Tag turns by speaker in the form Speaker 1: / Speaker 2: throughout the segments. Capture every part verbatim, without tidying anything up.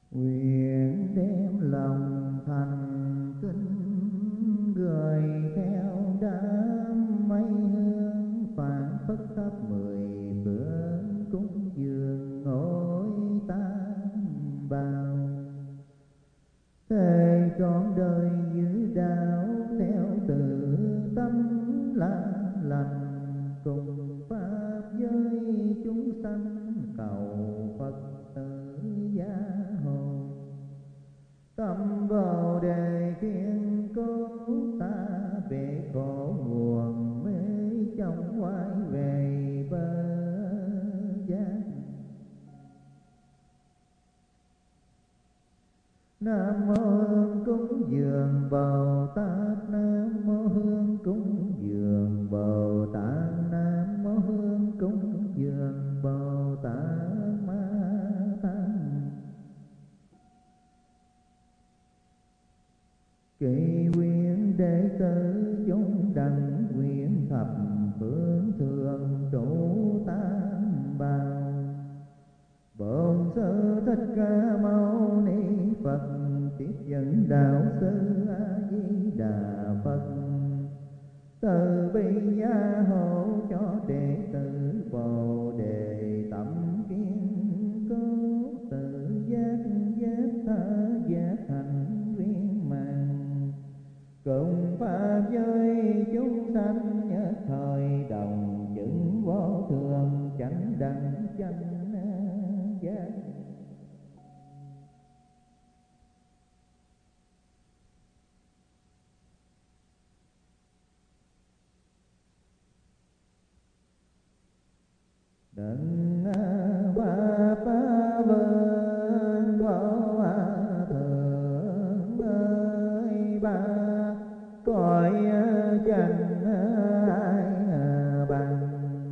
Speaker 1: nguyện đem lòng thành kính gửi theo đám mây hương phảng phất khắp mười phương cúng dường ngôi tam bảo. Thề trọn đời giữ đạo theo từ tâm lá lành, cùng pháp giới chúng sanh cầu Phật tử gia hộ. Tâm vào đề kiên cố ta về khổ nguồn mê trong quay về bờ giác. Nam mô Hương cúng dường Bồ Tát, Nam mô Hương cúng dường Bồ Tát, Nam mô Hương cúng dường Bồ Tát Ma Tát. Kỳ nguyện đệ tử chúng đảnh nguyện thập phương thường trụ tam bảo. Bổn Sư Thích Ca Mâu Ni Phật tiếp dẫn đạo sư A Di Đà Phật, từ bi gia hộ cho đệ tử Bồ Đề tâm kiên cố, tự giác giác tha giác hành viên mạng, cùng pháp giới chúng sanh nhất thời đồng chứng vô thường chánh đẳng chánh giác. Đấng pháp vương vô thượng ơi, ba cõi chẳng ai bằng.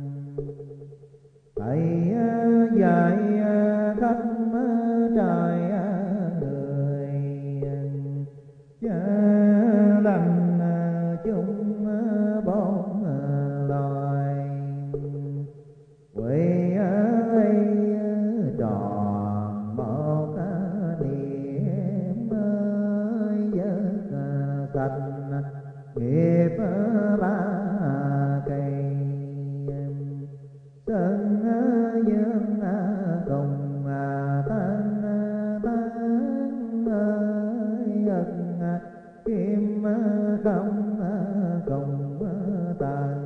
Speaker 1: Thầy dạy khắp trời người, chớ lành chúng bốn loài. Quỳ ấy tròn một niệm ơi, vớt sạch nghiệp ba cây. Sơn dương cùng tan tan ơi, ân kim không cùng tàn.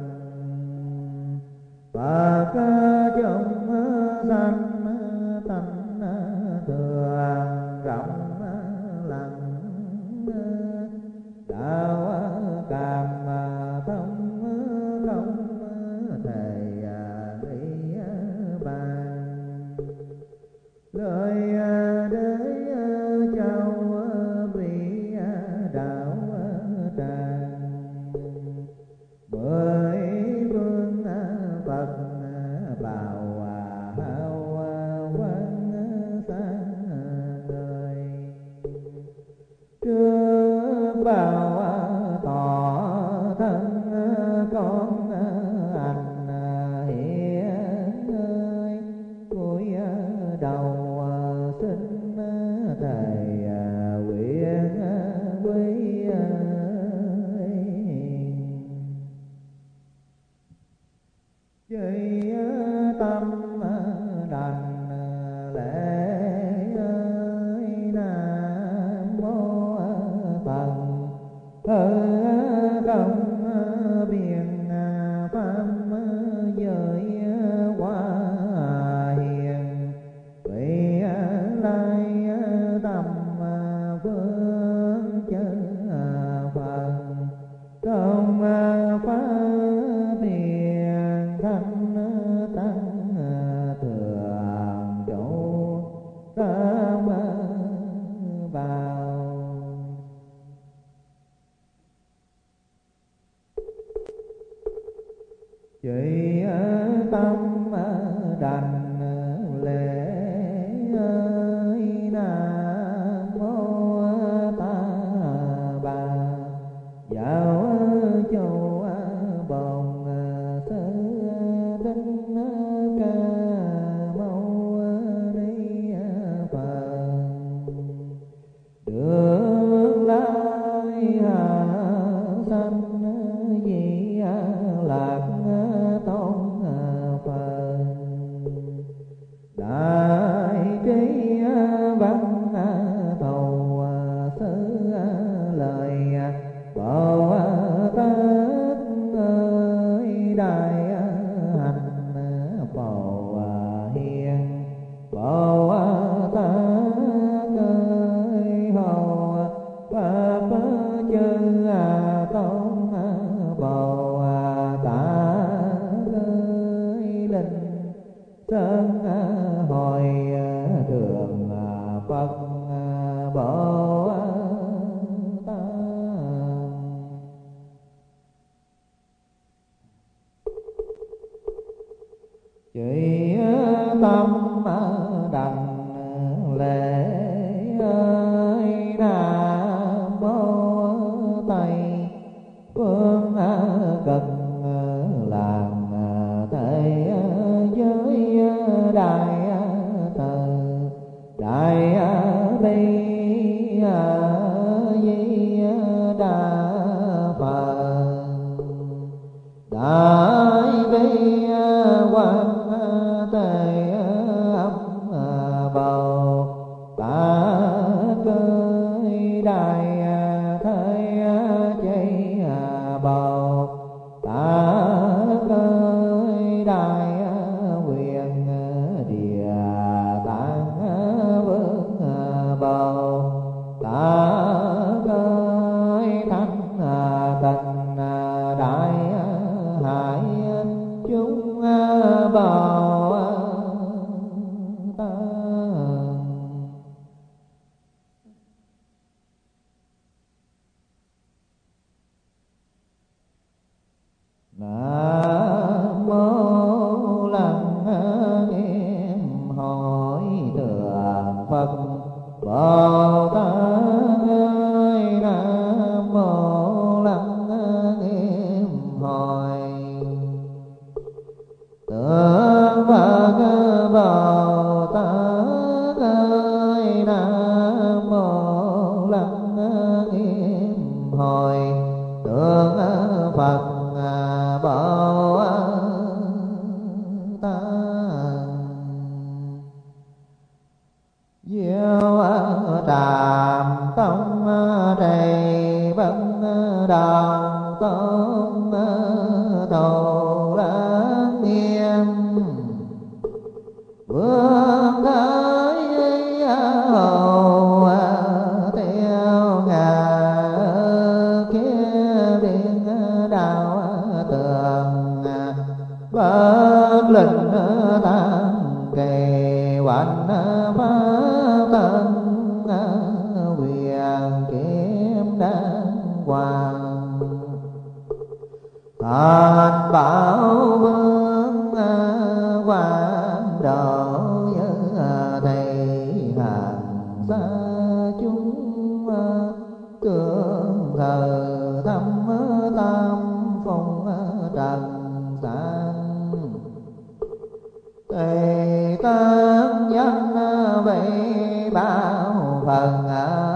Speaker 1: Phật chúng sanh tánh thừa rộng lặng, đạo cảm thông không thể nghĩ bàn. Lời đế châu vị đạo tràng, mười phương Phật bảo hào quang sáng ngời. Trước bảo tỏ thân con anh hiền ơi, cúi đầu xin thầy nguyện quy chơi tâm đành lễ ơi. Nam mô Tần Bồ Tát. Chỉ tâm đảnh lễ ơi Nam Mô Tây Phương Cực làm thế giới đại từ đại bi di đà Phật. Đại bi quan tề âm bồ tát cơi đại thế chi bồ tát cơi đại quyền địa tạng vương bồ tát cơi thanh tịnh đại hải chúng bồ tát. Nam mô Lăng Nghiêm Hội Thượng Phật Bồ Tát ơi. Nam mô Lăng Nghiêm Hội Thượng Phật Bồ Tát ơi. Nam mô Lăng Nghiêm Hội Thượng Phật Bồ Tát. Diệu Tràm Tông Trì Bân Đạo Tôn Thù Láng Nghiêm Vương Thái Hầu theo ngà kia biên đạo tường bất linh tăng kỳ hoành pháp tân quyền kiếm đăng hoàng thành bảo vương quang độ như thầy hàng xa chúng tương thờ thăm tam phong trần sang tề tam nhân về bao phần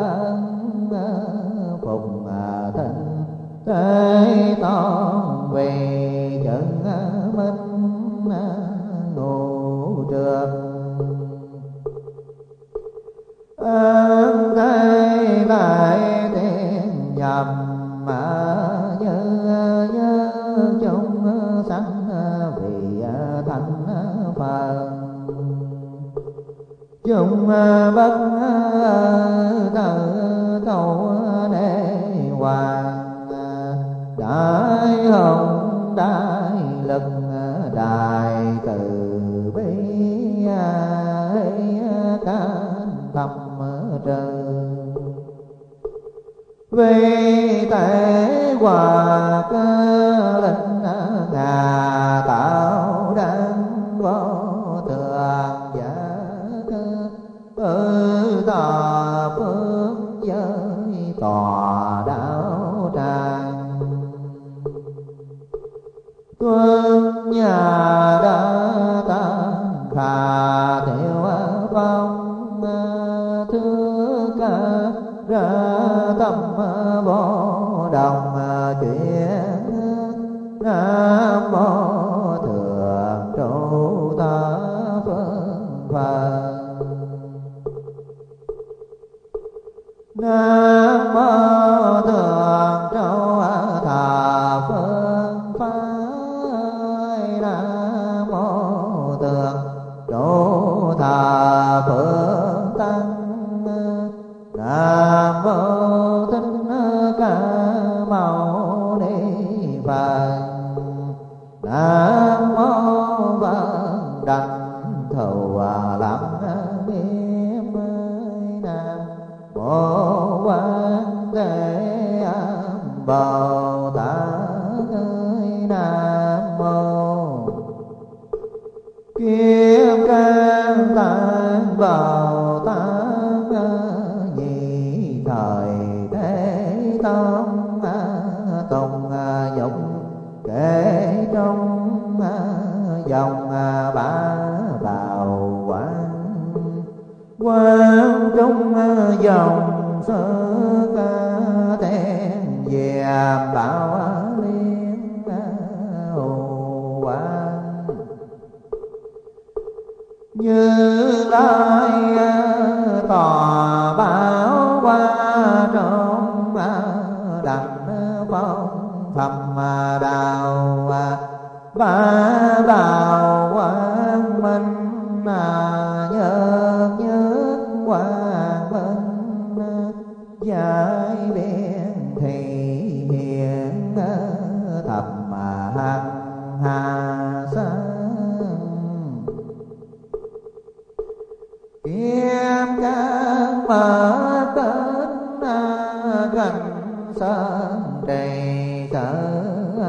Speaker 1: phùng thịnh thế toàn về chân minh ngũ trường an thế lại tiên nhầm mà như như chúng sanh vì thành Phật chúng bất tử cầu đế hoàng đại hồng đại lực đại từ bi can tâm trừ vì tế hòa cơ linh ngà tạo đăng vô thường giả cơ tự tà phương giới tòa đạo tràng tuân nhà đã tăng khả thiệu phong thứ ca ra tâm vô đồng chuyện Nam mô Thượng Trụ Ta Phương Phật. Nam mô Thượng Trụ Thà Phương Phật. Nam mô Thượng Trụ Thà Phương Tăng. Nam mô Thích Ca Mâu Ni Phật. Nam mô Văn Đảnh Thù Lăng Nghiêm. Nam mô nhị thời thế tôn tùng nhục kể trong dòng bá bào quán quán trong dòng sơ ca ten về bảo liên hồ quán Như Lai tòa báo qua trong đảnh phong thầm đạo ba bảo quang minh nhớ nhớ quang minh giải biện thị hiện thập hằng hà sang kiếm các mở tên cảnh sơn đầy sở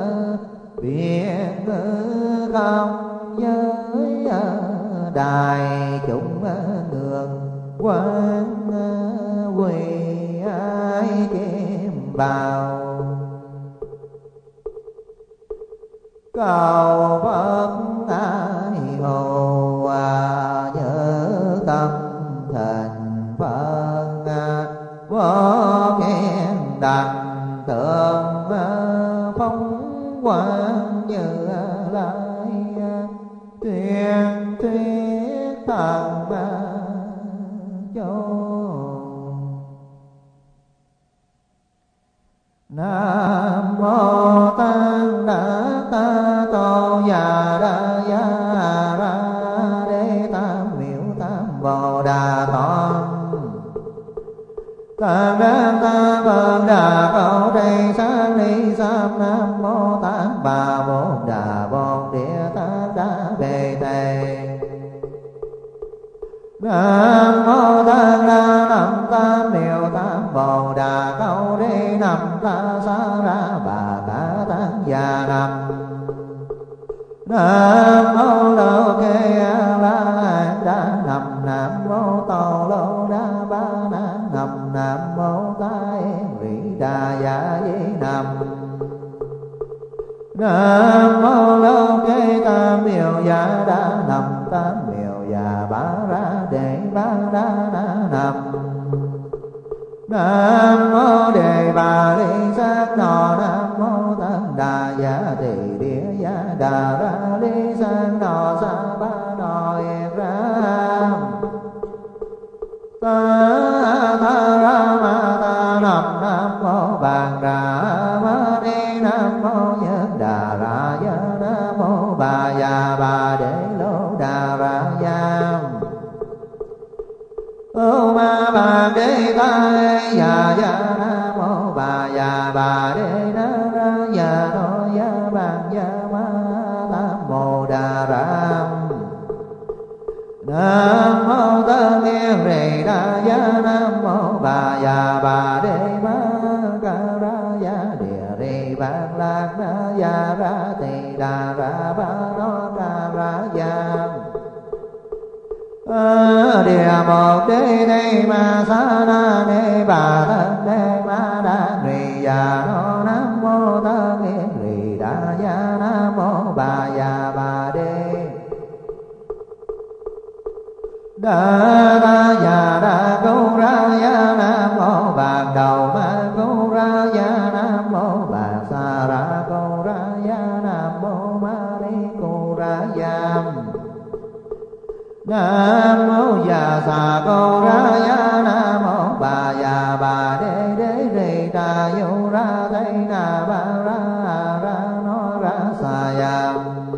Speaker 1: biết không giới đại chúng ngường quan quỳ ai chim vào cầu Phật ai hồ nhớ tâm thành Phật vô khen đành tượng phong quang như Lai tuyên thuyết thần châu Nam mô Tăng Đa Ta Tô Già Đa Gia Ra Đế Tam Miệu Tam Bồ Đà Toàn Tam Đa Ta Bồ Đà Câu Trì Sáng Ni Sam Nam mô Tăng Bà Bồ Đà Bồ Địa Tam Đa Bề Tề Nam mô Tăng Đa Nam Tam Miệu Tam Bồ Đà Câu Trì Nam Ta Sa Ra Bà Ca Tăng Già Nam Nam mô Lô Kê A La Hán Đa Nam Nam mô Tô Lô Đa Ba Na Nam Nam mô Tai Vị Đà Dạ Di Nam Nam mô Lô Kê Tam Miệu Dạ Đa Nam Tam Miệu Dạ Ba Ra Đề Ba Đa Na Nam Nam mô Đề Bà Ly Sát Nò Nam mô Tăng Đà Dạ Tỳ Địa Dạ Đà Ra Ly Sát Nò Sa Ba Nò Yết Ra Ta Tha Ra Ma Ta Nam Nam mô Bàn Đà Ma Ni Nam mô Nhất Đà Ra Dạ Nam mô Bà Già Bà Đế Lô Đà Ra Giam Ô Ma Bà Đế Ta Dạ Dạ Nam mô Bà Già Bà Đế Na Ra Dạ Đô Dạ Bàn Dạ Ma Tam Mô Đà Ram Nam mô Tăng Yên Rì Đà Dạ Nam mô Bà Già Bà Đế Ma Ca Ra Dạ Địa Rì Bạc Lạc Na Dạ Ra Tỳ Đà Ra Ba No Ca Ra Dạ A Địa Một Đế Đế Ma Sa Na Đế Bà Thân Đế Ma Đa Rì Dạ No Nam mô Tăng Yên Rì Đà Dạ Nam mô Bà Già Bà Đế Đa Ta Già Đa Cứu Ra Dạ Nam mô Bạc Đầu Ma Cứu Ra Dạ Nam mô Bạc Sa Ra Cứu Ra Dạ Nam mô Ma Ni Cứu Ra Dạ Nam mô Già Sa Câu Ra Dạ Nam mô Bà Già Bà Đế Đế Rì Đà Dụ Ra Tây Na Ba Ra Ra No Ra Sa Dạ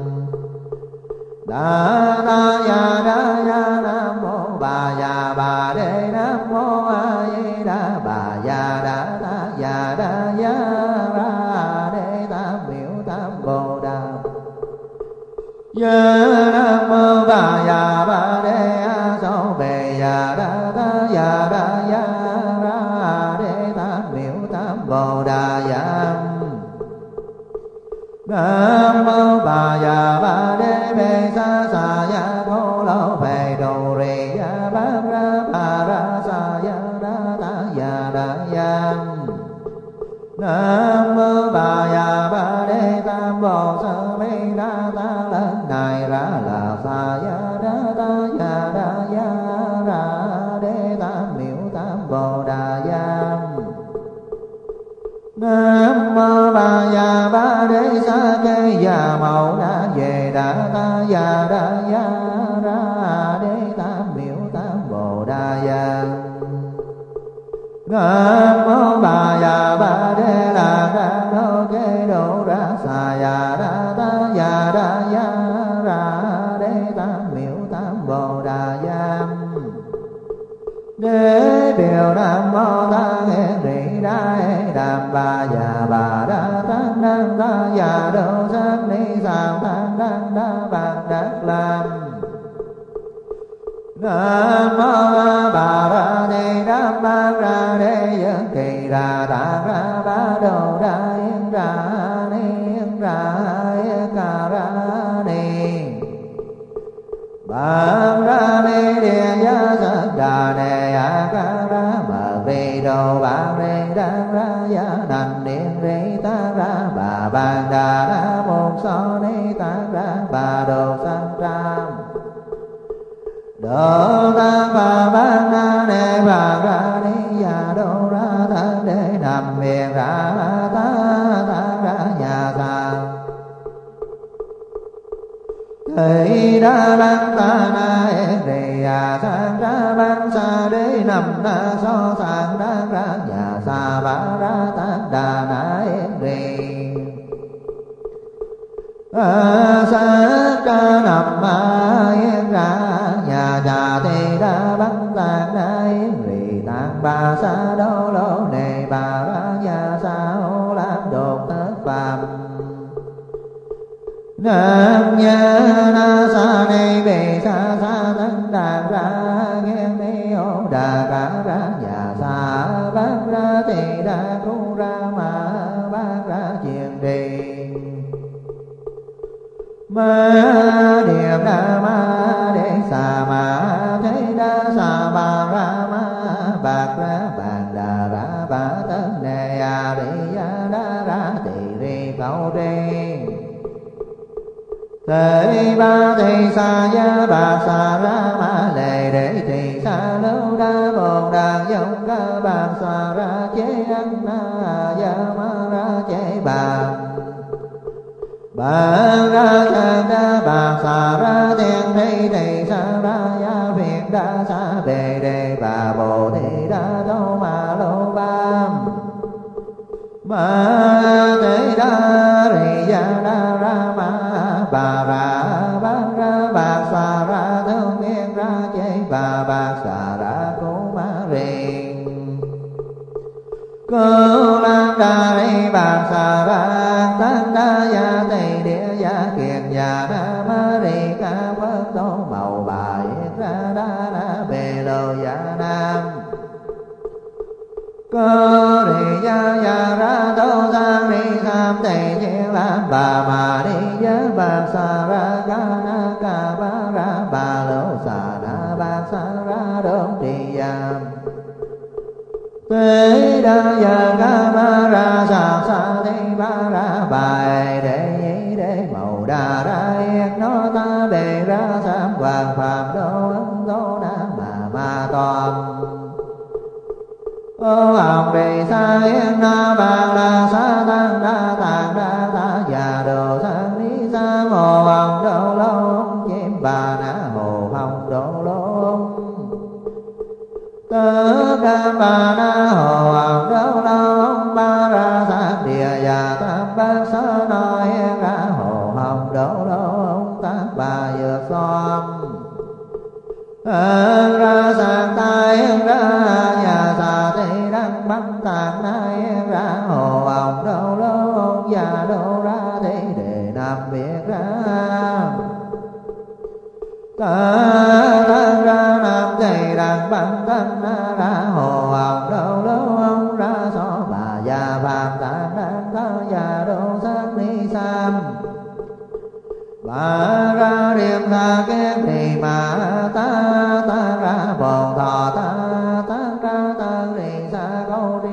Speaker 1: Đa Ta Già Đa Dạ Nam mô Bà Già Bà Đế Nam mô A Di Đà Bà Già Đa Ta Già Đa Dạ Ra Đế Tam Miệu Tam Bồ Đà Dạ Nam mô Bà Già Bà Đế A Sô Bề Già Đa Ta Già Đa Dạ Ra Đế Tam Miệu Tam Bồ Đà Dạ Nam mô Bà Già Bà Đế Bề Sa Sa Dạ Cô Lô Bề Đồ Rì Dạ Bát Ra Bà Ra Sa Dạ giam. Nam mô Bà Già Ba Đế Tam Bồ Sơ Mi Đa Ta Lớn này ra là Sa Ya Đa Ta Ya Đa Ya Ra Đế Tam Miểu Tam Bồ Đà Giam. Nam mô Bà Già Ba Đế Sa Kê Già Mậu Đa Về Đa Ta Ya Đa Ya Ra Đế Tam Miểu Tam Bồ Đà Giam. Nam mô Bà Già Ba Đế La Ra Đô Kê Đô Ra Sa Ya Đa Ta Ya Đa Ya Ra Đế Tam Miểu Tam Bồ Đà Giam. Đế Điều Nam Mô Ta Nghe Rị Đa E Đàm Bà Già Bà Đa Tăng Đăng Ta Ya Đô Sát Ni Sàm Tăng Đăng Đa Bạc Đắc Lam. Nam mô Bà Ra Ni Đam Ba Ra Đế Dân Kỳ Ra Ta Ra Ba Đô Đa Yên Ra Ni Yên Ra Yên Ca Ra Ni. Bạc Ra Ni Địa Giá Sát Đà Nê A Ca Ra Bà Vi Đô Bạc Rê Đăng Ra Giá Nành Điện Rê Ta Ra Bà Bàn Đà Ra Một So Ni Ta Ra Bà Đồ Sang Tram. Đô Ta Bà Bán Na Nê Bà Ra Ni Ya Đô Ra Thân Đế Nằm Miền Ra Ta Ta Ra Nhà Ta. Thầy Đa Băng Ta Na E Rì Ya Sang Ra Băng Sa Đế Nằm Na So Sang Đa Ra Nhà Sa Bà Ra Ta Đà Na E Rì. A Sát Ca Nằm Ma Yên Ra Nhà Trà Thì Đa Băng Tạng Na Yên Rì Tạng Bà Sa Đô Lô Nề Bà Ra Nhà Sa Hô Lam Đột Thất Phàm. Nam Nha Na Sa Ni Bì Sa Sa Tân Đàn Ra Nghiên Ni Ô Đà Cả Ra Nhà Sa Bác Ra Thì Đa Cu Ra Ma Bác Ra Chiền Đi. Ma Điệp Đa Ma Đế Sa Ma Thế Đa Sa Bà Ra Ma Bạc Ra Bàn Đà Ra Ba Tân Nê A Ri Ya Đa Ra Tỳ Ri Câu Tri. Thế Ba Thì Sa Ya Bạc Sa Ra Ma Lệ Đế Thì Sa Lưu Đa Bồn Đàn Dông Ca Bạc Sa Ra Chế Ăn Na Ya Ma Ra Chế Bàn. Bà Ra Sang Đa Bạc Sa Ra Thiên Thi Thì Sa Ra Ya Việt Đa Sa Bề Đề Bà Bồ Thị Đa Tô Ma Lô Bam. Ma Thế Đa Rì Ya Đa Ra Ma Bà Ra Bác Ra Bạc Sa Ra Thương Yên Ra Chế Bà Bạc Sa Ra Cố Ma Rì. Cô Lan Đa Ri Bạc Sa Ra Tăng Đa Ya Tây Địa Ya Kiền Ya Đa Ma Ri Ca Phất Tô Màu Bà Yên Ra Đa Đa Bề Lô Ya Nam. Cô Ri Ya Ya Ra Tô Giang Ri Sam Tây Thiên Lam Bà Ma Ri Ya Bạc Sa Ra Ca Na Ca Ba Ra Bà Lô Sa Na Bạc Sa Ra Đôn Trì Yam. Tế Đa Ya Ca Ma Ra Sa Sa Thi Ba Ra Bài Đệ Nhĩ Đế Màu Đà Ra Yên Nó Ta Bề Ra Sam Hoàng Phạm Đô Ấn Tố Nam Mà Ma Toàn. Ô Hồng Rì Sa Yên Na Bàn La Sa Tăng Đa Tạng Đa Ta Già Đồ Sang Ni Sa Hồ Hồng Đô Lô Chim Bà Na Hồ Hồng Đô Lô Tớ Đa Bà Na Hồ Hồng Đô Lô Ba Ra Sát Địa Già Tam Bát Sa Nói Ra Hồ Hồng Đô Lô Tác Bà Dược Xoam. Ra Sang Tai Ra Nhà Sa Thị Đăng Băng Tạng Nai Ra Hồ Hồng Đô Lô Già Đô Ra Thị Đề Nam Biệt Ra. Ta Tăng Ra Nam Thị Đăng Băng Tăng Ra Hồ Hồng Đô Lô Ra So Bà Già Phạm Tạng Đăng Ta Già Đô Sát Ni Sam. Bà Ra Điềm Tha Kiếp Trì Ma Ta Ta Ra Bồn Thọ Ta Ta Ra Tăng Rì Sa Câu Tri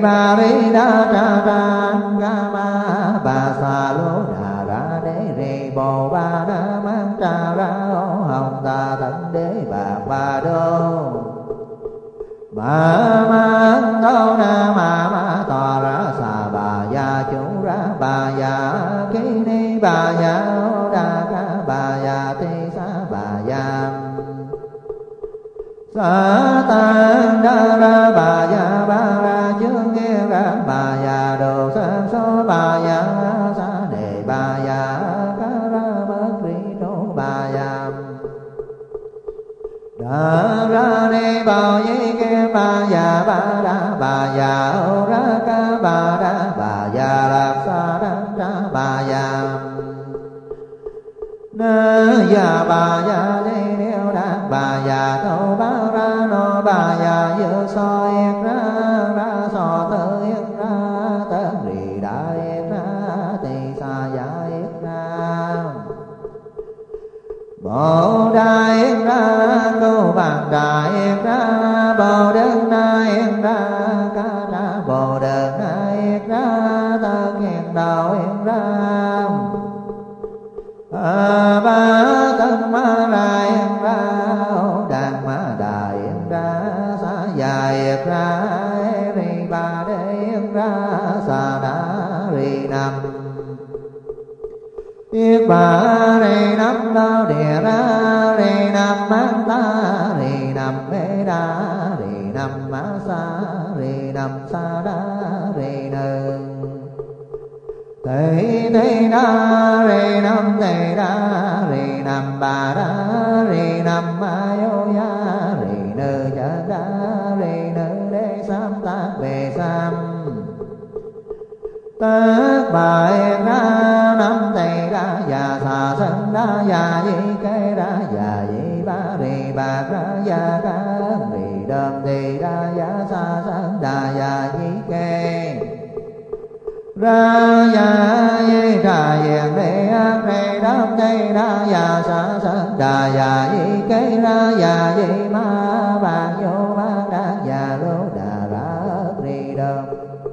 Speaker 1: ba ri đa tra tra ga ma ba sa lô đà ra đế ri bồ ba đa mang tra ra ô hồng ta tấn đế bà ba đô ma mang đô na ma ma tòa ra sa bà ya chủ ra bà ya ký ni bà ya ô đa ca bà ya ti sa bà ya sa tan đa ra bà ya ba ra chương nghe ra bà ya đồ sang số bà ya sa đề bà ya ca ra bất ri đô bà ya đa ra ni bao yi ke bà ya ba ra bà ya ô ra ca bà ra bà ya lạc sa ra ra bà ya na ya bà ya ni nêu đa bà ya thâu ba ra no bà ya dư so yên ra ra so tư yên ra tớ rì đa yên ra tỳ sa ya yên ra bồ đà yên ra tu bằng đà yên ra bồ đơn na yên ra ca ra bồ đơn na yên ra tơ kiền đạo yên ra a ba tân ma ra yên ra ô đàn ma đà yên ra sa ya yên ra ri ba đế yên ra sa đa ri nam yết bà ri nam đô địa ra ri nam mang ta ri nam mê đa ri nam ma sa ri nam sa đa ri nơ tây tây đa ri nam tây đa ri nam ba đa ri nam ma yo ya ri nơ cha đa ri nơ đế sam ta về sam tác bài ra nam tây đa ya sa sân đa ya di cây đa ya di ba ri ba ra ya ca ri đơm tây đa ya sa sân đa ya di cây ra ya di đà yên đế ác đế đam tây đa ya sa sân đà ya di cây ra ya di ma ba vô ba đa ya lô đà ra ri đơm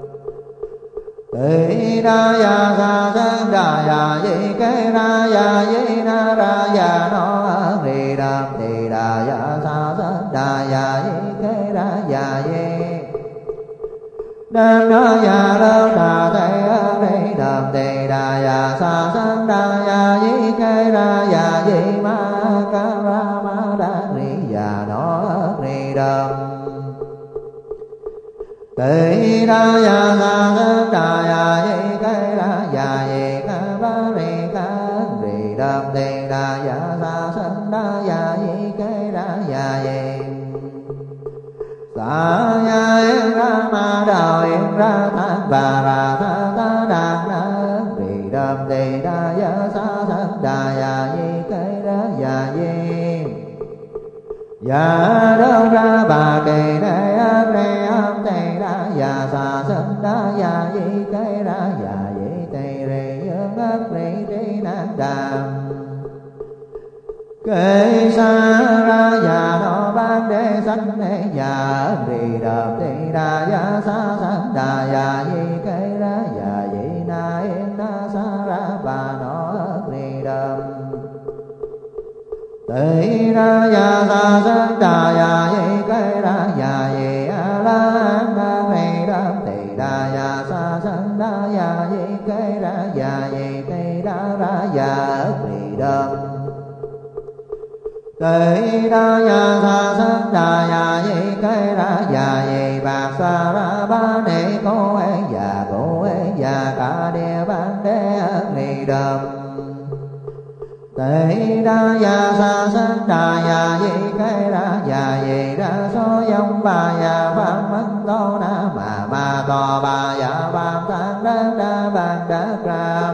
Speaker 1: tây đa ya sa sân đà ya di cây ra ya di na ra ya no ri đam tây đa ya sa sân đà ya di cây ra ya di đam đó ya lô đà tây ri đam tây đà ya sa sân đà ya di cây ra ya di ma ca ra ma đa ri ya no ri đam tây đa ya sa sân đà ya di cây ra ya di ca ba ri ca ri đam tây đà ya sa sân đà ya di cây ra ya di sa ya yên ra ma đào yên ra than bà ra tha ta đàn na ri đam tây đa ya sa sân đà ya di cây ra ya di ya đâu ra bà kỳ đế ác đế ác tây đa ya sa sân đà ya di cây ra ya di tây ri dương ác ri tri nan đàm kê sa ra ya no ban đế sanh đế ya ri đàm tây đa ya sa sân đà ya di cây ra ya di na yên na sa ra bà no ri đàm tây đa ya sa sân đà ya di cây ra ya di a la na ri đàm tây đa ya sa sân đà ya di cây ra ya di tây đa ra ya ri đàm tây đa ya sa sân đà ya di cây ra ya di bạc sa ra ba ni cô e ya cô e ya ca địa ban đế ri đàm tây đa ya sa sân đà ya di cây ra ya di ra số dông ba ya phạm mất tô na ma ma to ba ya phạm tan đa đa ban đa ram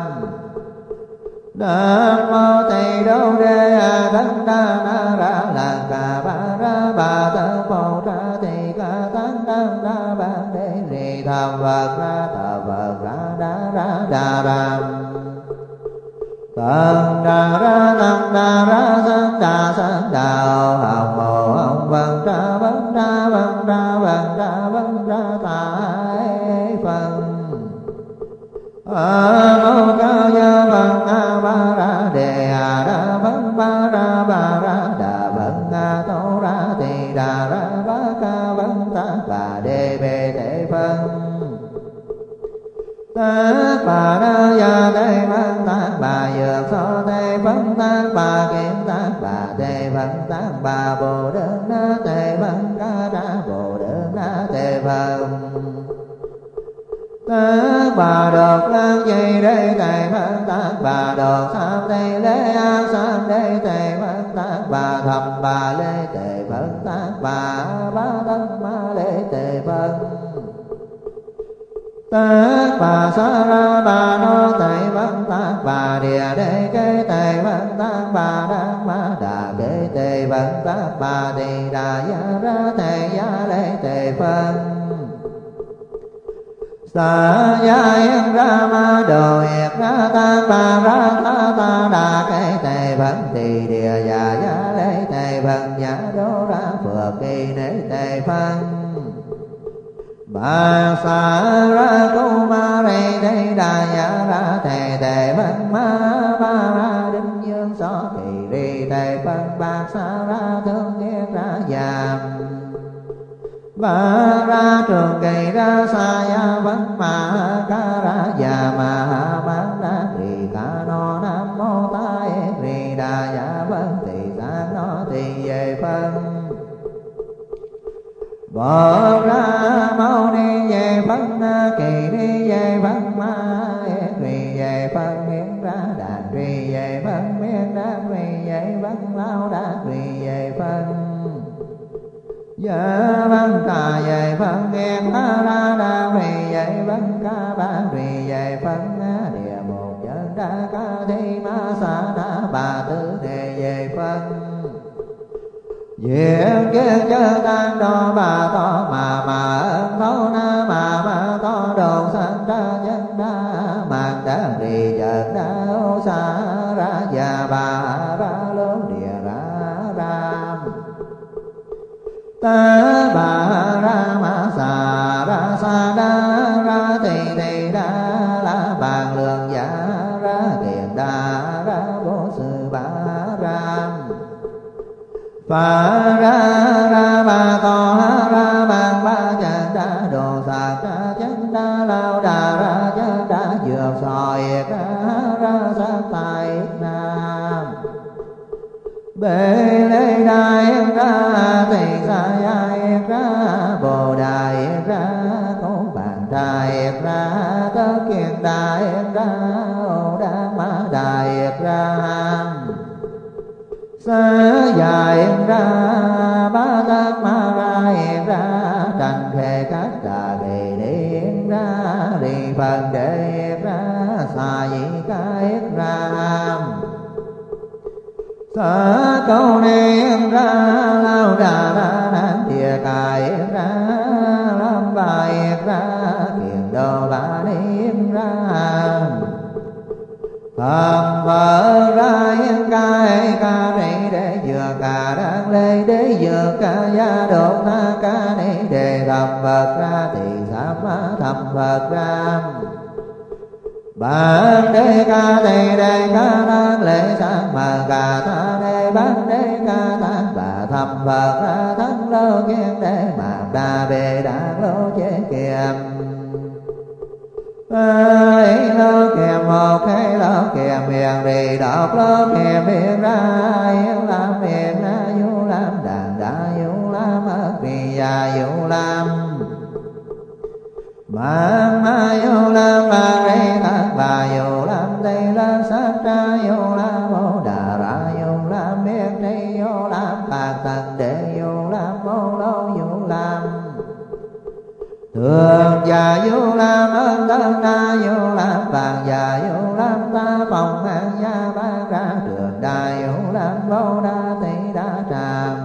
Speaker 1: nam mô tây đô đế a đăng đa na ra là ca ba ra ba tơ phô ra tỳ ca tăng đăng đa ban đế ri tham vật ra thờ vật ra đa ra đa ram tăng đà ra tăng đà ra sân đà sân đà ô hồng hồ hồng vân tra vân tra vân tra vân tra vân tra tại mô ca ya văn a ba ra đề a ra văn ba ra ba ra đà văn a tô ra tỳ đà ra ba ca văn ta bà đề bề thế phân tác bà đa ya tê văn tác bà dược so tê phân tác bà kiếm tác bà tê văn tác bà bồ đơn na tê văn ca ra bồ đơn na tê phân tác bà đột lan dây đê tề văn tác bà đột sam tê lê a sam đê tề văn tác bà thập bà lê tề văn tác bà ba tân ma lê tề văn tác bà sa ra bà no tề văn tác bà địa đê kế tề văn tác bà đăng ma đà kế tề văn tác bà tỳ đà ya ra tề ya lê tề phân sa ya yên ra ma đồ yết ra ta ba ra ta ta đà kế tề văn tỳ địa ya ya lê tề văn ya đô ra phược kỳ nế tề phân bà sa ra tu ma re thế đà ya ra tề tề văn ma ba ra đinh dương so kỳ ri tề phân bạc sa ra thương nghiệt ra giàm ba ra trường kỳ ra sa ya văn ma ca ra già ma bán đa rì ca no nam mô ta rì đà ya văn tỳ sa no tỳ về phân bỏ ra mau đi về phân kỳ đi về phân ma rì về phân miễn ra đàn rì về phân miễn đàn rì về phân lao đàn rì về phân dạ văn tà về phân nghiêng ta ra đàn rì về phân ca ba rì về phân địa một chân đa ca thi ma sa na bà tứ đề về phân diện kiến chớ tan đo bà to mà mà ơn thấu na mà mà to đồ sang ra nhân đa màn đa rì chợt đa ô sa ra già bà ra lô địa ra ram ta bà ra ma sa ra sa đa ra tỳ tỳ đa la bàn lượng giả ra tiền đa ra vô sư bà ram phá ra ra ba to ra bàn ba chân đa đồ sạc ra chân đa lao đà ra chân đa dược sòi ra ra sát tài nam bê lê đài ra tỳ sa ya ra bồ đài ra cố bàn đài ra tớ kiên đài ra ô đa ma đài ra sa dài ra ba tác ma ra ra đành khề các đà về điện ra đi phần đề ra sa dị cái ra sa câu niên ra lao đà ra nam địa cài ra lâm bài ra kiền đồ ba niên ra thầm vợ ra yên ca ê ca ni để vừa ca đang lê để vừa ca gia độ tha ca ni để thầm Phật ra thì sám thầm Phật ra bán đế ca tỳ đề ca đang lễ sang mà ca tha đế bán đế ca tha bà thầm Phật ra thắng lô kiên đế mà đà bề đà lô chế kiềm ai lô kiềm một cái lô kiềm miệng rì đọc lô kiềm miệng ra yên làm miệng ra du lam đàn đà du lam ớt vì già du lam mang ma du lam ba rê thác bà du lam tây lam sát ra du lam ô đà ra du lam miệng tri du lam bạc tầng đệ du lam ô lâu du lam thường già du lam ơn tân đa du lam vàng già du lam ta phòng an gia ban ra trường đà du lam vô đa tỷ đa tràm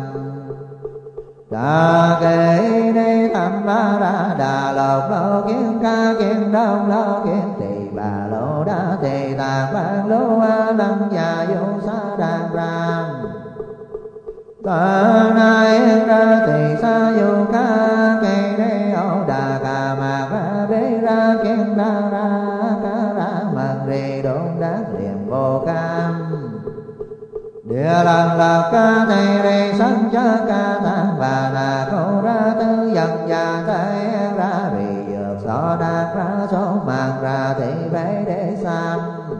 Speaker 1: đà kê đi thăm ba ra đà lộc lô kiến ca kiến đông lô kiến tỳ bà lô đa tỳ tạng ban lô a lăng già du sa đàn ram ta na yên ra tỳ sa du ca cây đế ô đà ca ma ra bế ra kiên đa ra ca ra mật rì đốn đát liền vô cam địa lần lạc ca thầy rì sân chớ ca tăng bà là khâu ra tư dần già tay ra rì dược so đát ra số mạng ra thị bế đế sam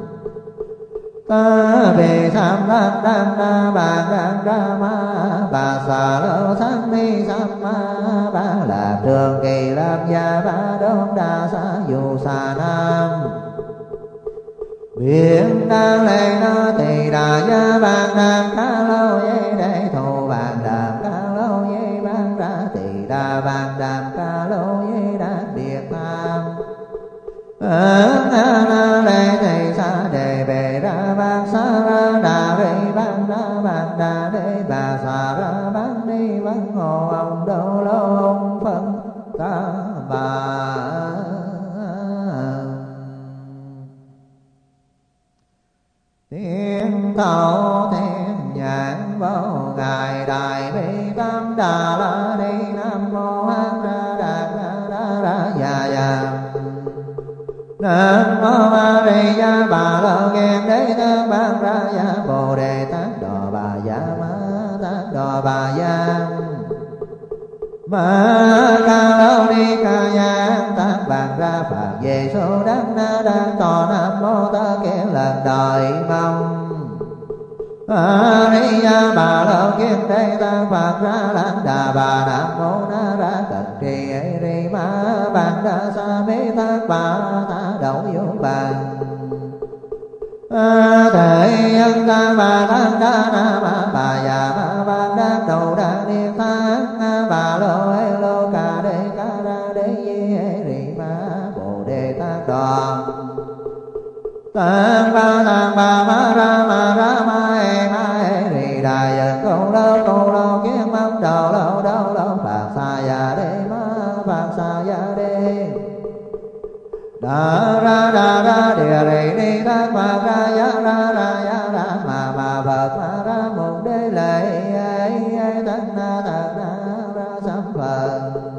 Speaker 1: ta về sam đắc đam đa bà đam đa ma bà xà lô sam mi sam ma bà là trường kỳ làm gia bà đôn đa sa dù sa nam biển đang lệ nó tỳ đà gia bàn đàm ca lâu dây để thù bàn đàm ca lâu dây bàn ra tỳ đà bàn đàm ca lâu dây đát điện tham ơn na lệ thầy sa đề bề ra bàn sa ra đà rây bàn đa bàn đà đế bà sa ra bàn đi văn hồ ông đô lô ông phân ta bà thiên thảo thiên nhãn vô ngài đại bi tam đà la ni nam mô a ra đà ra ra ya ya nam mô a di đà bà la ngàn đế tương ban ra ya bồ đề tát đà bà ya ma tát đà bà ya ma ca lâu ni ca yan tát bàn ra phạt về số đắc na đang tò nam mô ta kêu lần đời mong a di đà bà lâu kim đế tát phạt ra lan đà bà nam mô na ra cật trì ấy ri ma bàn đa sa mê tát bà ta đậu vô bàn a thể nhân ta bà tát đa na ma bà già ma bàn đa đầu đa niết tát bà lô ê lô ca đê ca ra đê di ê ri ma bồ đề tát đà tát ba tát ba ma ra ma ra ma ê ma ê ri đà yật câu lô câu lô kiếm mong đầu lô đâu lô phạt sa ya đê ma phạt sa ya đê đà ra đà ra địa rì ni tát phạt ra ya ra ra ya ra ma ma phật ma ra một đế lệ ê ê tát na tát na sam phật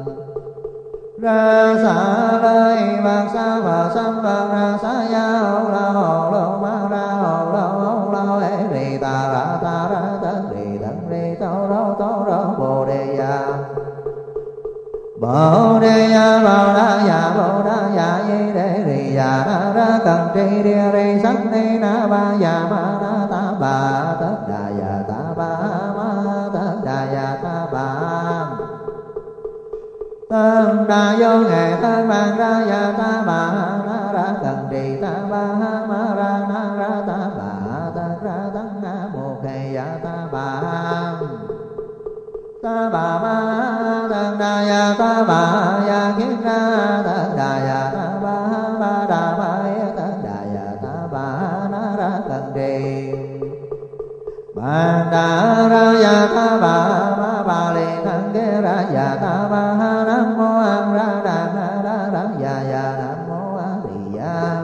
Speaker 1: ra xả lời bạc sa và sam phật ra xá ya hô la hô lô ma ra hô lô hô lô ê ri ta ra ta ra tất ri tất ri tô rô tô rô bồ đề ya bồ đề ya bồ đa ya bồ đa ya di đế ri ya ra ra cần tri địa ri sắc ni na ba ya ma na ta ba tất đà ya ta ba ma tất đà ya ta ba tăng đa vô nghệ tăng bàn ra ya ta bà na ra cần trì ta ba ma ra na ra ta bà ta ra tăng na một hệ ya ta bà ta bà ma tăng đa ya ta bà ya kiến ra tăng đà ya ta ba ba đà ba tăng đà ya ta bà na ra cần trì bàn đà ra ya ta bà ma bà lì tăng đế ra ya ta ba nam mô a ra đà na ra ra ya ya nam mô a di đà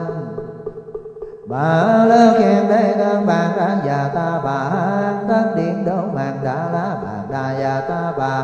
Speaker 1: bà lơ kiên đế tương bàn ra ya ta bà tất điện đô mạng đà la bàn đà ya ta bà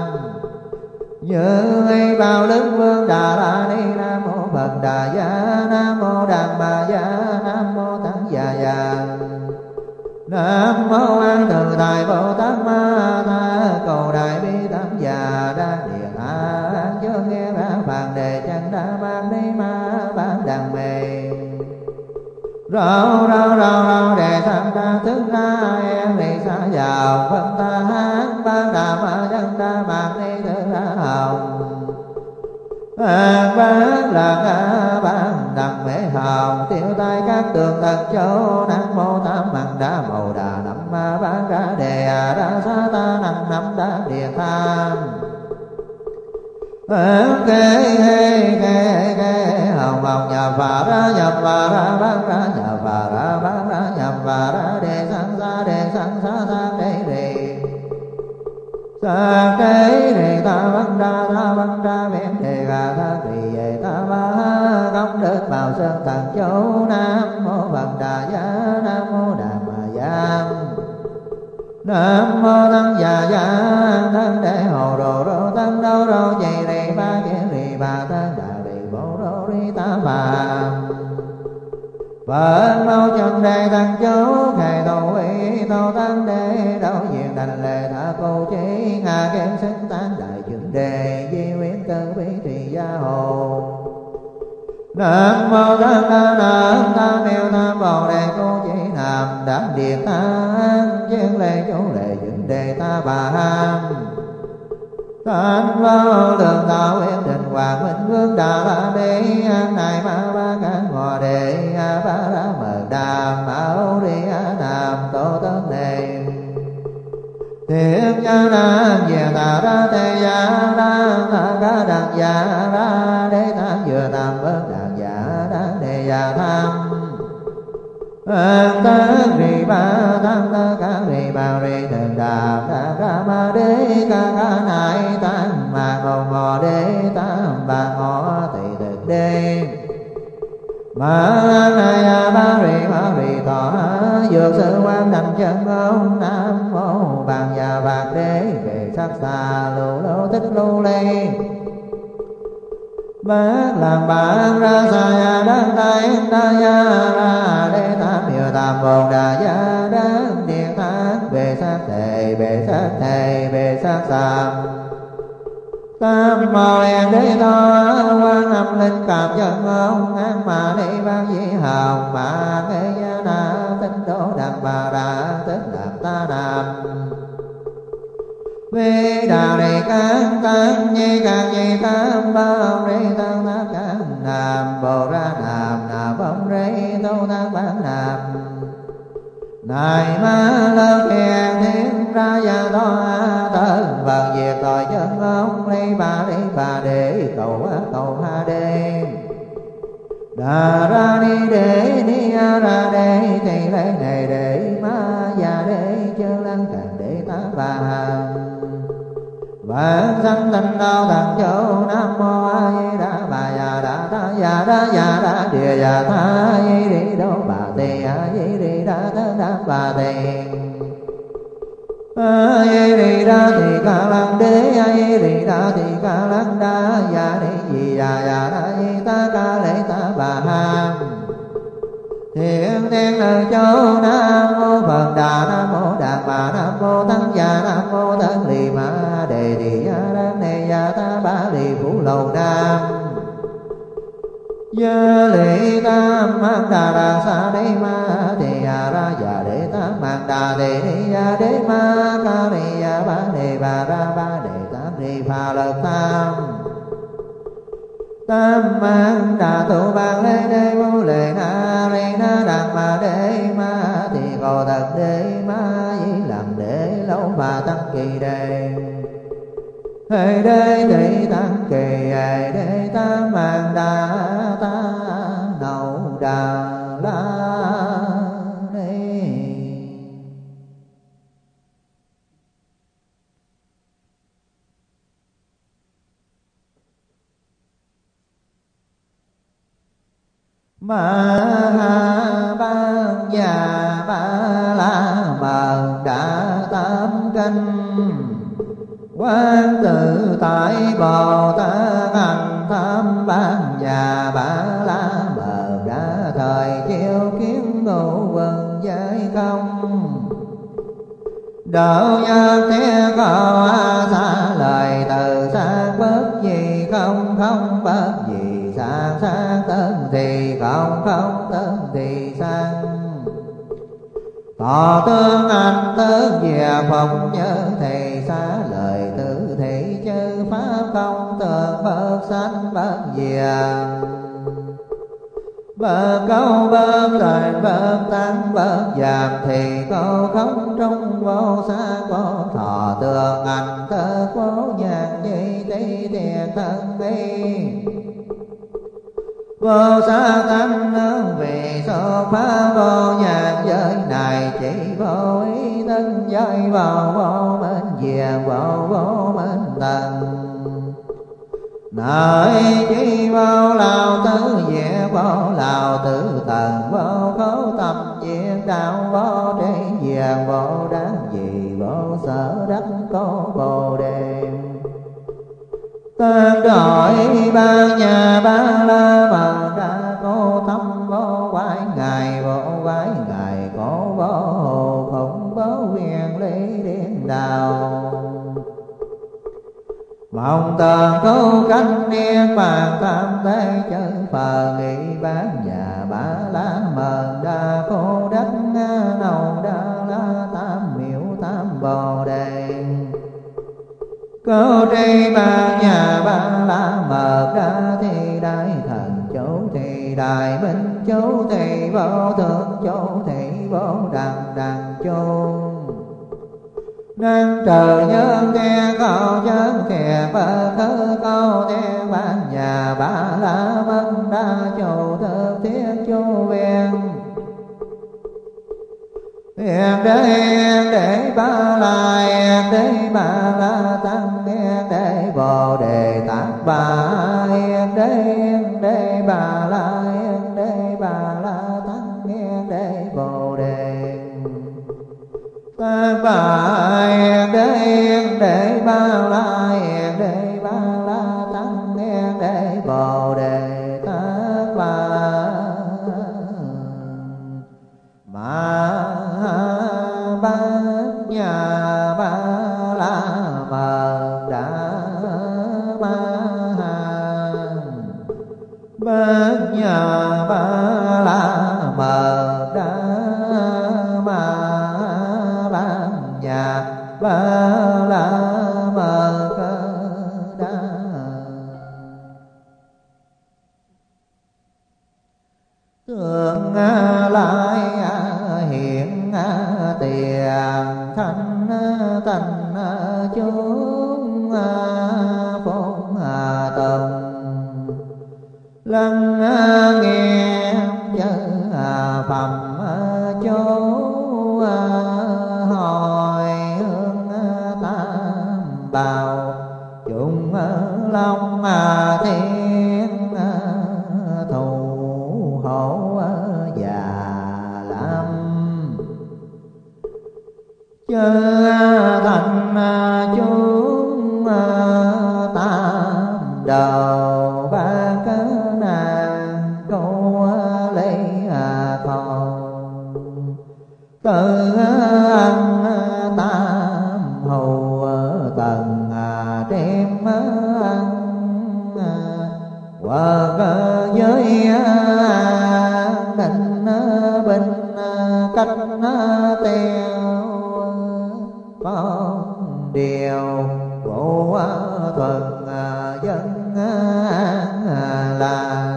Speaker 1: như ấy bao lưng vương đà la ni nam mô phật đà ya nam mô đàm bà ya nam mô tăng ya ya nam mô an từ đại bồ tát ma tha cầu đại bi tam già đa điện a an chớ nghe ra bàn đề chân đa ban ni ma ban đằng mê rau rau rau rau đề tham ta thức ra em đi xa vào phân ta hát ban đà ma chân đa ban ni thức ra hồng an bát là ngã ban đằng mễ hồng tiêu tai các tường thần châu nam mô tam bằng đa màu đà năm ma ban ra đề à ra sa ta năng năm đa địa tham an kê kê kê kê hồng hồng nhập và ra nhập và ra ban ra nhập và ra ban ra nhập và ra đề sang sa đề sang sa sa đề đề sa kế đề ta văn ra ta văn ra miễn đề gà ta trì về ta ba công đức bảo sơn thần châu nam mô phật đà giá nam mô đà ma giá Nam mô tăng già gia tăng đệ hồ đồ rô tăng đô rô chì rì ba chì rì ba tăng đà rì bồ rô ri ta bà. Phật mâu chân đề tăng chú khề tổ ý tô tăng đế đấu diện thành lệ thả cô chí ngà kiếm xứng tán đại trường đề di quyến cơ bí trì gia hồ. Nam mô tăng đa nam tam miêu tam bồ đề cô chí nam đám điện tăng chuyên lệ chú lệ trường đề ta bà ham. Tánh vô lượng đạo uyên định hoàng minh vương đà la ni an này ma ba ca ngọ đề a ba la mờ đàm bảo đi a nam tô tấn đề. Thiện gia nam về tà ra tê gia ra ta ca đàn gia ra đế ta vừa tam bất đàn gia đàn đề gia tham. An ta rì ba tăng ta ca rì ba rì thường đàm đà ca ma đế ca ca nại tăng mà ngô ngò đế tam bà ngọ thị thực đế. Ma na ya ba rì ba rì tỏ dược sư quan đành chân ông nam mô bàn già bạc đế về sắc xa lưu lô thích lưu lê. Bác làm bạn ra xa ya đăng tay đa ya ra đế tam miêu tam bồn đà ya đăng điện thác về sát thề về sát thề về sát sàm. Tam mô đen đế to quan âm linh cảm chân ông an mà đi ban dĩ hồng mà nghe gia na tinh đô đàn bà đà tức đàn ta nam. Vì đạo này cán tăng nhi càng nhi tam bao rê tăng thác cán nam bồ ra nam nam bông rê tô thác bán nam. Này ma lơ khen thiên ra gia to tân vần diệt tội chân ông ly ba ly ba để cầu cầu ha đê. Đà ra ni đế ni a ra đế thì lấy này để ma già đế chư lăng càng để ta bà. Vạn sanh tinh đau thần châu nam mô a di đà bà già đà ta già đà già đà địa già tha a di đi đô bà tỳ a di đi đà ta đà bà tỳ. A di đi đà thì ca lăng đế a di đi đà thì ca lăng đà già đi gì già già đà di ta ca lễ ta bà ham. Thiện thiên ở châu nam mô Phật đà nam mô đà bà nam mô tăng già nam mô tăng lì ma đề đi a đăng đề gia ta ba lì phủ lầu nam. Gia lì tam mang đà đà sa đế ma đề a ra già đế tam mang đà đề đi a đế ma ca đề a ba đề bà ra ba đề tam đề pha lực tam. Tam mang đà tu ban lê đê vô lệ na lê na đàn ma đế ma thì cô thật đế ma dĩ làm đế lâu mà tăng kỳ đề. Hề đế thị tăng kỳ hề đế tam mang đà ta nậu đà la đế. Ma ha ban già ba la mờ đà tam canh. Quán tự tại Bồ Tát hành tham ban già ba la mờ đà thời chiêu kiến ngũ vần giới không. Đạo nhân thế có xa lời từ xa bất gì không không bất gì sang sang tân thì không không tân thì sang. Thọ tương anh tương về phòng nhớ thầy xá lời tự thị chư pháp công tường bớt sanh bớt về. Bớt câu bớt đời bớt tăng bớt giảm thì câu không trong vô xa vô. Thọ tương anh tơ vô nhạc nhi tí tiền thân đi. Vô xa tâm nương vì số phá vô nhạc giới này chỉ vô ý thân giới vô vô minh diệt vô vô minh tầng. Nơi chi vô lao tứ diệt vô lao tứ tầng vô khấu tâm diệt thiên đạo vô tri vàng vô đáng gì vô sở đắc có bồ đề. Tam đổi ba nhà ba la mà ra cô thăm vô quái ngài vô quái ngài có vô hồ không vô huyền lý điên đạo. Mong tờ câu canh niên bàn tam thế chân phờ nghị bán nhà ba la mờ đa cô đắc nầu đa la tam miểu tam bồ đề. Câu tri ba nhà ba la mờ đa thì đại thần chỗ thì đại minh chỗ thì vô thượng chỗ thì vô đằng đằng chỗ. Năng trời nhân thiên cao chân thiệt bờ khứ câu thiên ban nhà ba la mân đa chủ thực thiết chu viên. Hiện đế hiện đế ba la hiện đế ba la tăng hiện đế bồ đề tát bà hiện đế hiện đế ba la hiện đế ba la tăng hiện đế bồ đề tát bà hiện đế hiện đế ba la hiện đế ba la tăng hiện đế bồ đề tát bà ma bát nhà ba la mờ đa ma bát nhà ba la mờ đa ma bát nhà ba la mờ đa. Tương lai hiện tiền thanh tánh chúng phụng tùng lắng nghe chư phẩm chú hồi hương tam bảo chúng long thiên thù hộ già lam chư thành chúng tam đầu ba cớ nàng câu lấy còn từ ăn tam hầu tầng đêm ăn hoặc với định bình cách tiêu phong điều bộ thuần dân là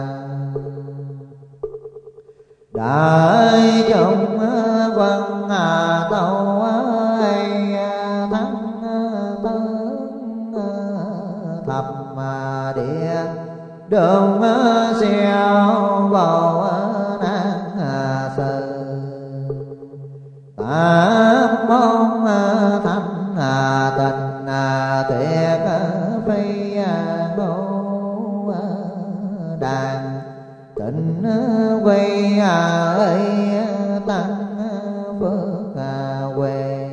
Speaker 1: đại chúng quân tâu ấy thắng tướng thập địa đường siêu bầu nan sự tám môn thánh tình tuyệt phi đô đàn tịnh quy ấy tăng phước huệ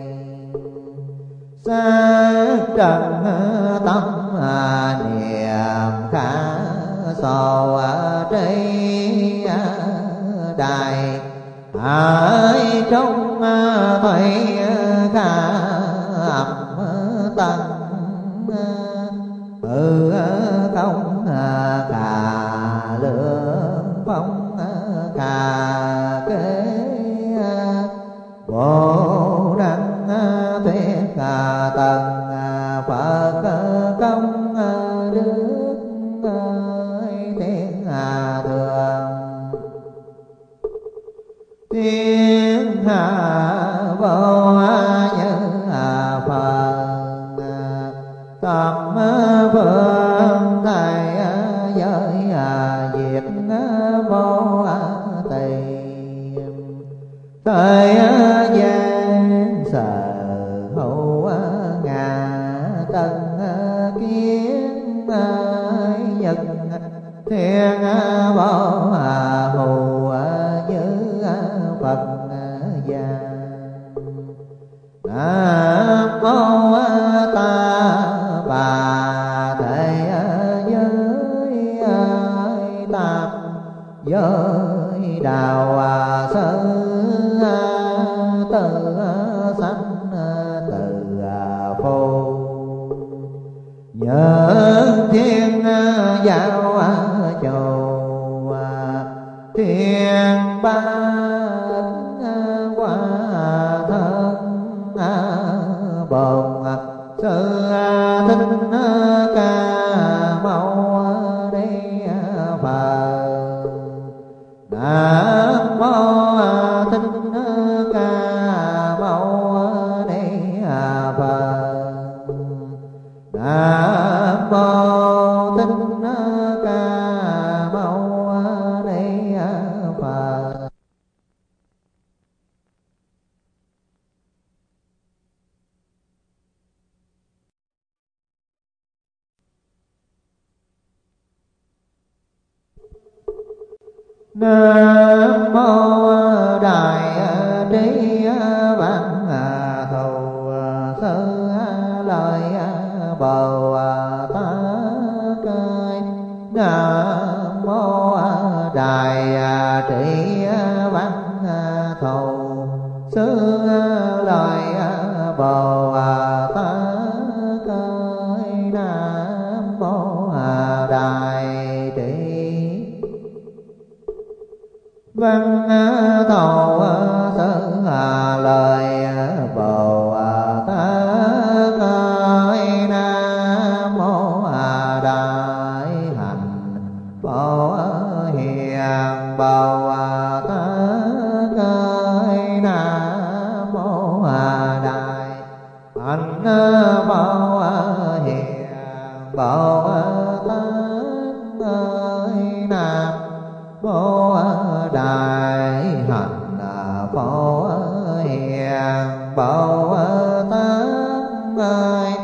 Speaker 1: sát trần tâm niệm khả sầu tri đại ai trong thầy khả ẩm tăng ừ không cả lượng phong cả kế bộ đăng thuyết tầng Phật công đức thiên thường thiên hạ vô như Phật tâm phương thầy giới diệt vô tình thời gian sở hữu ngà tân kiến nhật thiên bảo hù như Phật Nam mô Ta Bà Thế Giới Tam Giới Đạo Sư Tự sanh từ phu nhớ thiên giáo châu thiên bát quả thân bồn sư thích ca mâu ni phật. Nam mô thích ca mâu ni phật. Nam mô thích ca mâu ni phật. Nam mô Đại Trí Văn Thù Sư Lợi Bồ Tát Cơi. Nam mô Đại Trí Văn Thù Sư Lợi Bồ Tát Cơi. Nam mô Đại Trí Văn Thù Sư Lợi Bồ Tát Cơi. Nam mô Đại Hạnh Phổ Hiền Bồ Tát Cơi. Nam mô Đại Hạnh Phổ Hiền Bồ Tát Cơi. Nam mô Đại Hạnh Phổ Hiền Bồ Tát Cơi.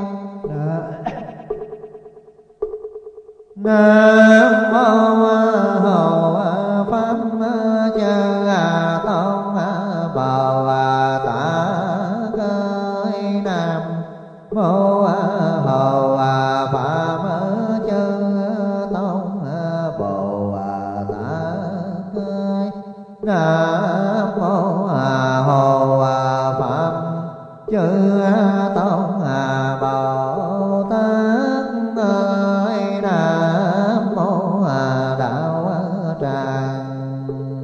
Speaker 1: Nam mô Hộ Pháp Chư Tôn Bồ Tát Cơi. Nam mô Hộ Pháp Chư Tôn Bồ Tát Cơi. Nam mô Hộ Pháp Chư Tôn Bồ Tát Cơi. Nam mô Đạo Tràng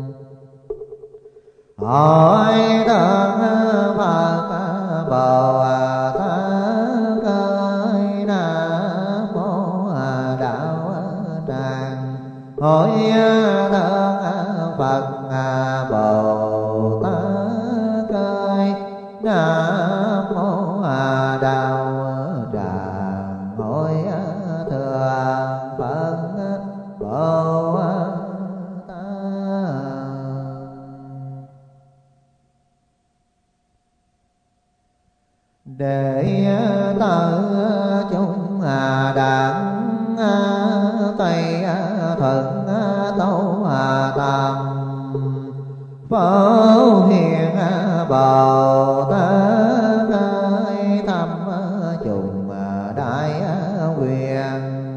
Speaker 1: Hội Thượng Phật Bồ Tát Cơi. Nam mô Đạo Tràng Hội Thượng Phật Bồ Tát Cơi. Nam mô Đạo Tràng Hội Thượng Phật Bồ Tát. Đệ tử chúng đặng Tây Thuận Tâu Tam Phổ Hiền Bồ Tát Cơi. Thăm trùng đại quyền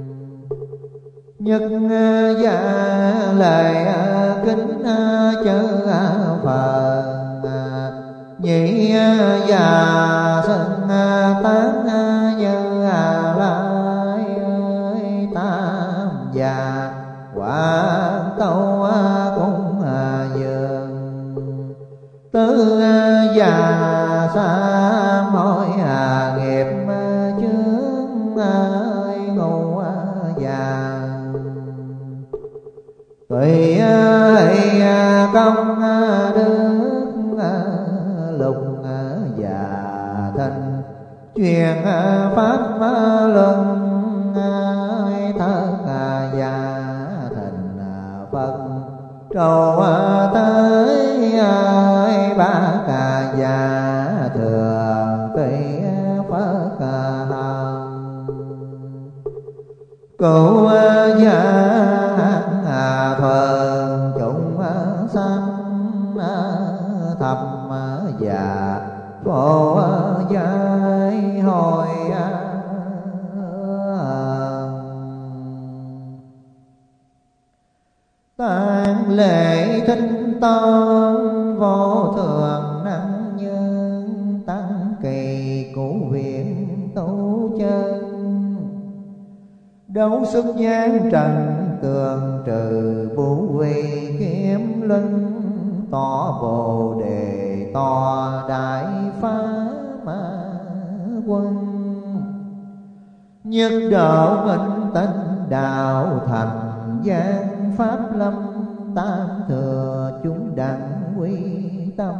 Speaker 1: nhất gia lệ kính chư Phật. Nhị già sân tán như lai tam già quán tâu cũng dường. Tứ già xa mỗi nghiệp chướng ngũ già. Tùy công đức lục già thanh truyền pháp luân. Thân già thành Phật trầu tới ba ca già thường tùy Phật hằng. Cứu gia thuần chúng sanh thầm già phổ giai hồi tang lễ thinh tân vô thường năng nhân tăng kỳ cụ viện tu chân đấu sức gian trần tường trừ bủ vi kiếm luân tỏ bồ đề to đại phá ma quân nhất đạo minh tinh đạo thành gian pháp lâm tam thừa chúng đẳng quy tâm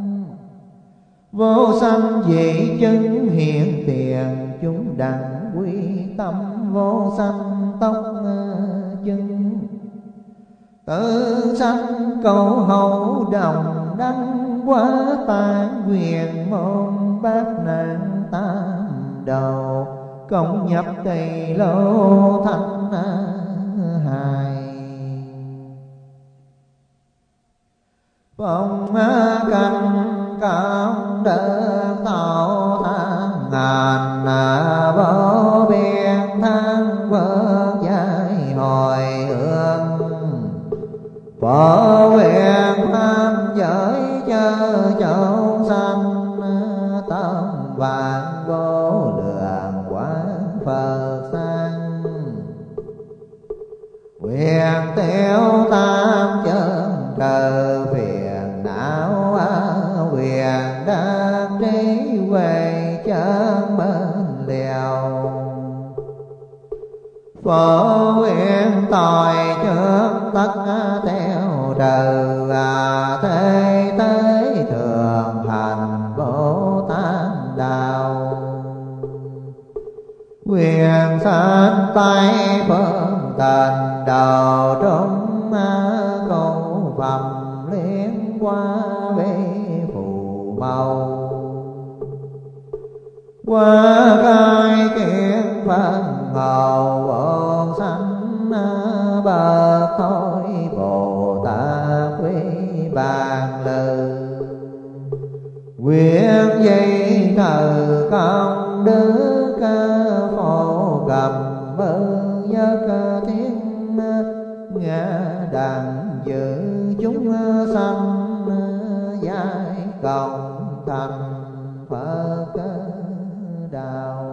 Speaker 1: vô sanh dị chân hiện tiền chúng đẳng quy tâm vô sanh tóc chân tự sanh cầu hậu đồng đăng quá tạng quyền môn bát nạn tam đầu cộng nhập tỳ lô thanh hài phong căn công đức tạo thang ngàn vô biên thang quốc giải hồi hương phổ nguyện pháp giới chớ châu sanh tâm vạn vô lượng quán Phật sanh nguyện tiêu tam chân trừ phiền não quyền đắc trí huệ chân bên liều phổ nguyện tội trước tất theo trừ thế tới thường hành Bồ Tát đạo quyền sanh tay phương tình đầu trung cầu phẩm liên qua bế phù màu qua khai kiến phân ngầu vô sanh bậc thôi Bồ Tát quý bàn lừ nguyện dây thờ công đức phổ cầm bơ nhất thiên ngã đặng giữ chúng sanh giải cộng thành Phật đạo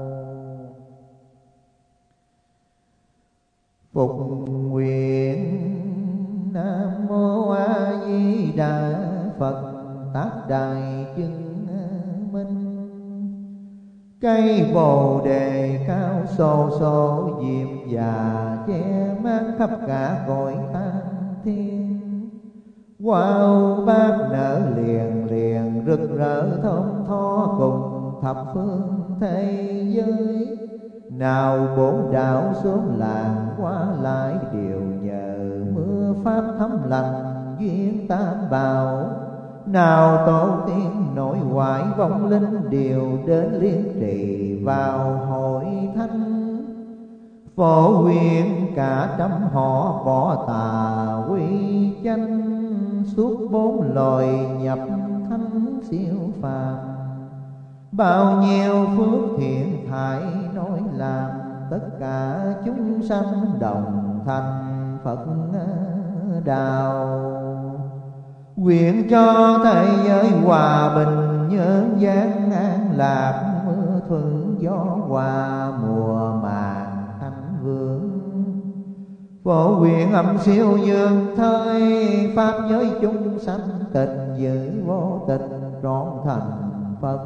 Speaker 1: phục nguyện. Nam mô A Di Đà Phật tác đại chứng minh cây bồ đề cao xô xô diệm già che mát khắp cả cõi tam thiên. Wow bát nở liền liền rực rỡ thơm tho cùng thập phương thế giới. Nào bốn đạo xuống làng qua lại đều nhờ mưa pháp thấm lành duyên tam bảo. Nào tổ tiên nội ngoại vong linh đều đến liên trì vào hội thánh. Phổ huyền cả trăm họ bỏ tà quy chánh. Suốt bốn loài nhập thánh siêu phàm. Bao nhiêu phước thiện thải nói làm. Tất cả chúng sanh đồng thành Phật đạo. Nguyện cho thế giới hòa bình nhân gian an lạc. Mưa thuận gió hòa mùa màng thanh vượng. Phổ nguyện âm siêu dương thời pháp giới chúng sanh tình giữ vô tình trọn thành Phật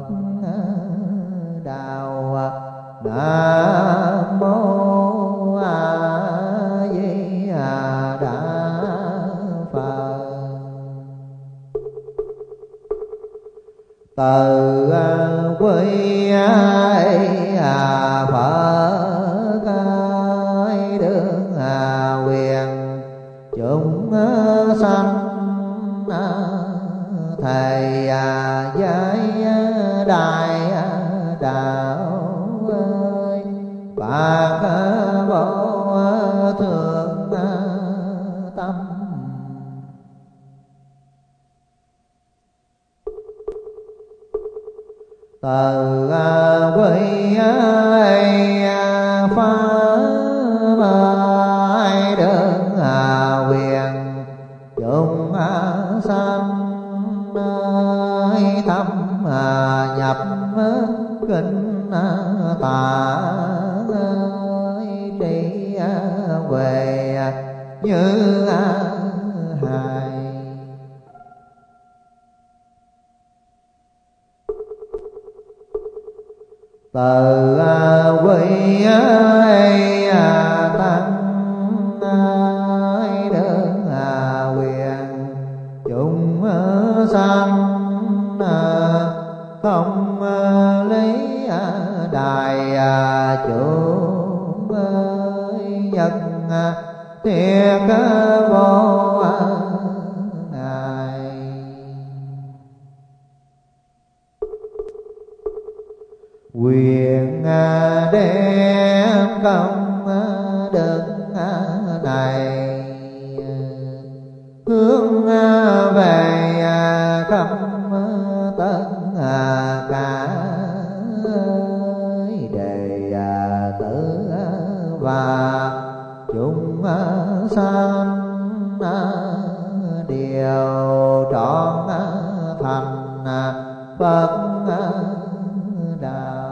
Speaker 1: đạo. Nam mô A Di Đà Phật. Từ quy Phật ơi đương quyền chúng sanh thầy giới đại đạo ơi bạc vô thượng tâm. từ quy phá ai đơn quyền chúng sanh thâm nhập kinh tà trị về như hài. Từ quy tăng đơn quyền chúng sanh không lý đài chúng nhất thiệt vô ngài. Quyền đem công đức này hướng về khắp tất cả đệ tử và chúng sanh đều trọn thành Phật đạo.